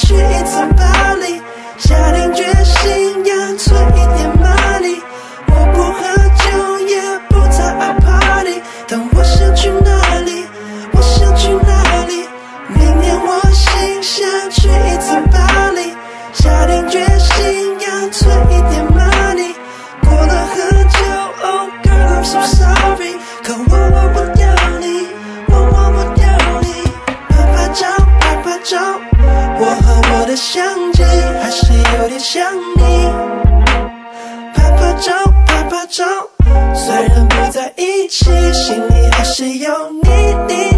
去一次巴黎，下定决心要存一点 money。我不喝酒，也不太爱 party， 但我想去哪里？我想去哪里？明年我心想去一次巴黎，下定决心要存一点 money。过了喝酒 ，Oh girl I'm so sorry， 可我忘不掉你，我忘不掉你。拍拍照，拍拍照，我和我的相机还是有点像你。拍拍照，拍拍照，虽然不在一起，心里还是有你。